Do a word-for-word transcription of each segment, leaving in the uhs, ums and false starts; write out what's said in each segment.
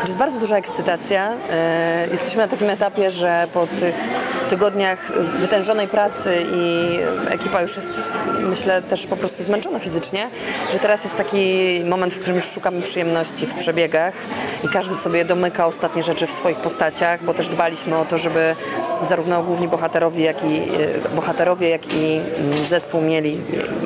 Jest bardzo duża ekscytacja. Jesteśmy na takim etapie, że po tych tygodniach wytężonej pracy i ekipa już jest, myślę, też po prostu zmęczona fizycznie, że teraz jest taki moment, w którym już szukamy przyjemności w przebiegach i każdy sobie domyka ostatnie rzeczy w swoich postaciach, bo też dbaliśmy o to, żeby zarówno główni bohaterowie, jak i bohaterowie, jak i zespół mieli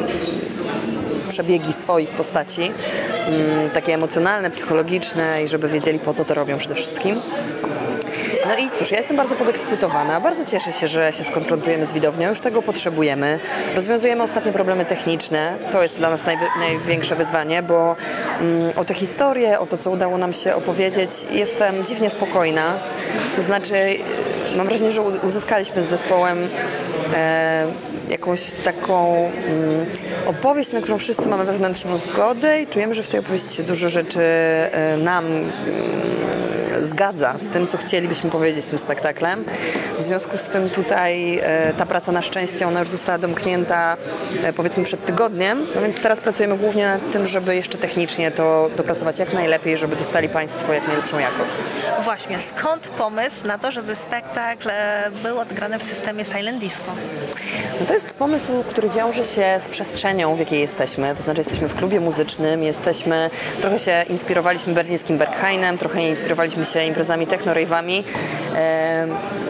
przebiegi swoich postaci, takie emocjonalne, psychologiczne i żeby wiedzieli, po co to robią przede wszystkim. No i cóż, ja jestem bardzo podekscytowana, bardzo cieszę się, że się skonfrontujemy z widownią, już tego potrzebujemy. Rozwiązujemy ostatnie problemy techniczne, to jest dla nas najwi- największe wyzwanie, bo mm, o tę historię, o to, co udało nam się opowiedzieć, jestem dziwnie spokojna. To znaczy, mam wrażenie, że uzyskaliśmy z zespołem e, jakąś taką mm, opowieść, na którą wszyscy mamy wewnętrzną zgodę i czujemy, że w tej opowieści się dużo rzeczy e, nam mm, zgadza z tym, co chcielibyśmy powiedzieć tym spektaklem. W związku z tym tutaj e, ta praca na szczęście, ona już została domknięta e, powiedzmy przed tygodniem, no więc teraz pracujemy głównie nad tym, żeby jeszcze technicznie to dopracować jak najlepiej, żeby dostali Państwo jak najlepszą jakość. Właśnie, skąd pomysł na to, żeby spektakl e, był odgrany w systemie Silent Disco? No to jest pomysł, który wiąże się z przestrzenią, w jakiej jesteśmy. To znaczy jesteśmy w klubie muzycznym, jesteśmy, trochę się inspirowaliśmy berlińskim Berghainem, trochę inspirowaliśmy się imprezami techno-rave'ami. E,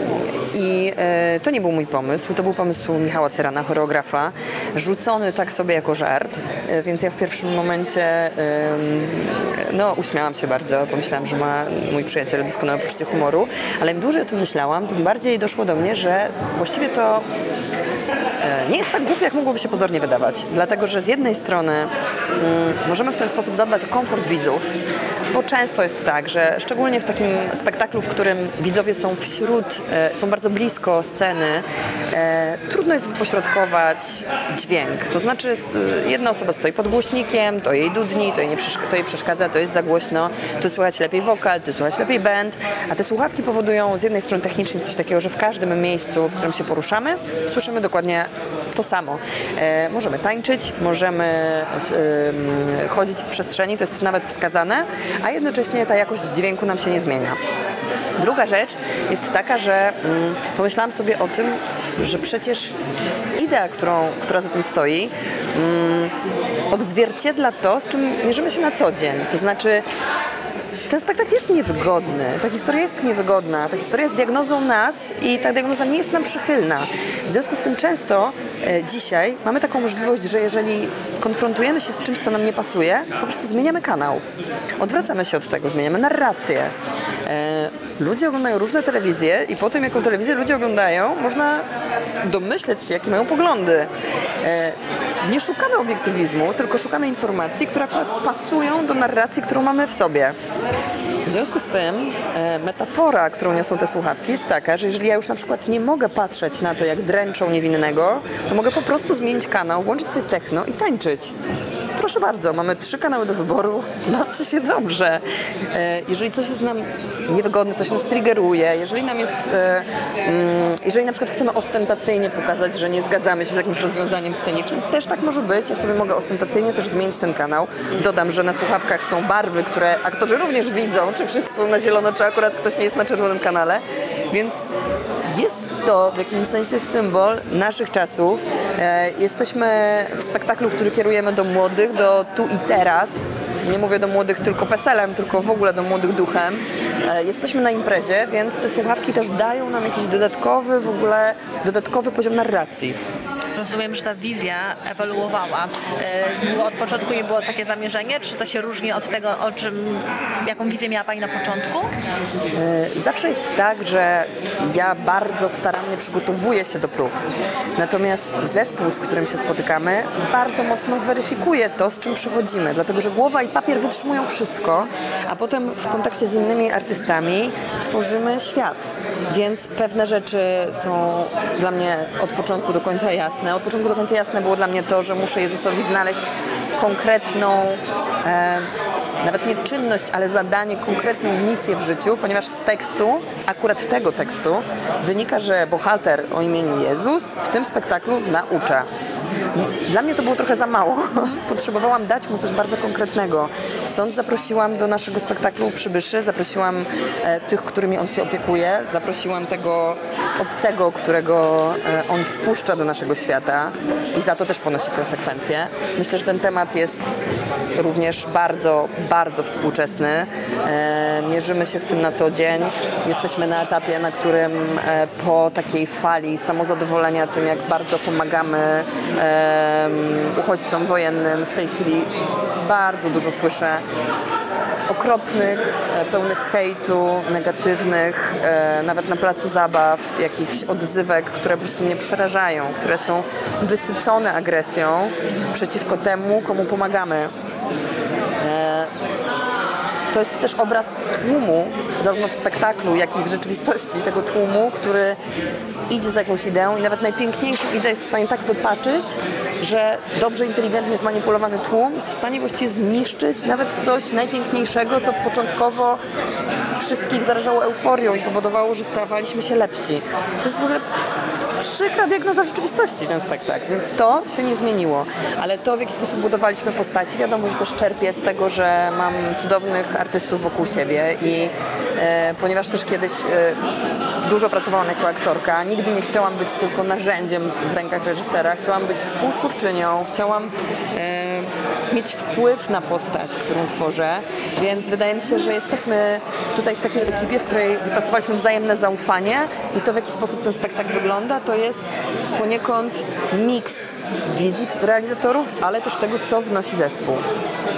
I e, to nie był mój pomysł, to był pomysł Michała Cyrana, choreografa, rzucony tak sobie jako żart, e, więc ja w pierwszym momencie e, no, uśmiałam się bardzo, pomyślałam, że ma mój przyjaciel doskonałe poczucie humoru, ale im dłużej o tym myślałam, tym bardziej doszło do mnie, że właściwie to nie jest tak głupie, jak mogłoby się pozornie wydawać. Dlatego, że z jednej strony mm, możemy w ten sposób zadbać o komfort widzów, bo często jest tak, że szczególnie w takim spektaklu, w którym widzowie są wśród, e, są bardzo blisko sceny, e, trudno jest wypośrodkować dźwięk. To znaczy e, jedna osoba stoi pod głośnikiem, to jej dudni, to jej, nie przeszk- to jej przeszkadza, to jest za głośno, tu słychać lepiej wokal, tu słychać lepiej band, a te słuchawki powodują z jednej strony technicznie coś takiego, że w każdym miejscu, w którym się poruszamy, słyszymy dokładnie to samo. E, możemy tańczyć, możemy e, chodzić w przestrzeni, to jest nawet wskazane, a jednocześnie ta jakość dźwięku nam się nie zmienia. Druga rzecz jest taka, że mm, pomyślałam sobie o tym, że przecież idea, którą, która za tym stoi, mm, odzwierciedla to, z czym mierzymy się na co dzień. To znaczy ten spektakl jest niewygodny, ta historia jest niewygodna, ta historia jest diagnozą nas i ta diagnoza nie jest nam przychylna. W związku z tym często e, dzisiaj mamy taką możliwość, że jeżeli konfrontujemy się z czymś, co nam nie pasuje, po prostu zmieniamy kanał. Odwracamy się od tego, zmieniamy narrację. E, ludzie oglądają różne telewizje i po tym, jaką telewizję ludzie oglądają, można domyśleć się, jakie mają poglądy. E, nie szukamy obiektywizmu, tylko szukamy informacji, które akurat pasują do narracji, którą mamy w sobie. W związku z tym e, metafora, którą niosą te słuchawki, jest taka, że jeżeli ja już na przykład nie mogę patrzeć na to, jak dręczą niewinnego, to mogę po prostu zmienić kanał, włączyć sobie techno i tańczyć. Proszę bardzo, mamy trzy kanały do wyboru, bawcie się dobrze. E, jeżeli coś jest nam niewygodne, coś nas triggeruje, jeżeli nam jest, e, mm, jeżeli na przykład chcemy ostentacyjnie pokazać, że nie zgadzamy się z jakimś rozwiązaniem scenicznym, też tak może być. Ja sobie mogę ostentacyjnie też zmienić ten kanał. Dodam, że na słuchawkach są barwy, które aktorzy również widzą, czy wszyscy są na zielono, czy akurat ktoś nie jest na czerwonym kanale, więc jest to w jakimś sensie symbol naszych czasów. E, jesteśmy w spektaklu, który kierujemy do młodych, do tu i teraz. Nie mówię do młodych tylko peselem, tylko w ogóle do młodych duchem. E, jesteśmy na imprezie, więc te słuchawki też dają nam jakiś dodatkowy, w ogóle dodatkowy poziom narracji. Rozumiem, że ta wizja ewoluowała. E, Było od początku nie było takie zamierzenie? Czy to się różni od tego, o czym, jaką wizję miała Pani na początku? E, Zawsze jest tak, że ja bardzo starannie przygotowuję się do prób. Natomiast zespół, z którym się spotykamy, bardzo mocno weryfikuje to, z czym przychodzimy. Dlatego, że głowa i papier wytrzymują wszystko, a potem w kontakcie z innymi artystami tworzymy świat. Więc pewne rzeczy są dla mnie od początku do końca jasne. Od początku do końca jasne było dla mnie to, że muszę Jezusowi znaleźć konkretną, e, nawet nie czynność, ale zadanie, konkretną misję w życiu, ponieważ z tekstu, akurat tego tekstu, wynika, że bohater o imieniu Jezus w tym spektaklu naucza. Dla mnie to było trochę za mało. Potrzebowałam dać mu coś bardzo konkretnego. Stąd zaprosiłam do naszego spektaklu przybyszy, zaprosiłam e, tych, którymi on się opiekuje, zaprosiłam tego obcego, którego e, on wpuszcza do naszego świata i za to też ponosi konsekwencje. Myślę, że ten temat jest również bardzo, bardzo współczesny. E, mierzymy się z tym na co dzień. Jesteśmy na etapie, na którym e, po takiej fali samozadowolenia tym, jak bardzo pomagamy e, uchodźcom wojennym, w tej chwili bardzo dużo słyszę okropnych, e, pełnych hejtu, negatywnych, e, nawet na placu zabaw, jakichś odzywek, które po prostu mnie przerażają, które są wysycone agresją przeciwko temu, komu pomagamy. E, To jest też obraz tłumu, zarówno w spektaklu, jak i w rzeczywistości, tego tłumu, który idzie za jakąś ideą i nawet najpiękniejszą ideę jest w stanie tak wypaczyć, że dobrze, inteligentnie zmanipulowany tłum jest w stanie właściwie zniszczyć nawet coś najpiękniejszego, co początkowo wszystkich zarażało euforią i powodowało, że stawaliśmy się lepsi. To jest w ogóle przykra diagnoza rzeczywistości, ten spektakl, więc to się nie zmieniło. Ale to, w jaki sposób budowaliśmy postaci, wiadomo, że też czerpię z tego, że mam cudownych artystów wokół siebie i e, ponieważ też kiedyś e, dużo pracowałam jako aktorka, nigdy nie chciałam być tylko narzędziem w rękach reżysera, chciałam być współtwórczynią, chciałam e, mieć wpływ na postać, którą tworzę, więc wydaje mi się, że jesteśmy tutaj w takiej ekipie, w której wypracowaliśmy wzajemne zaufanie i to, w jaki sposób ten spektakl wygląda, to jest poniekąd miks wizji realizatorów, ale też tego, co wnosi zespół.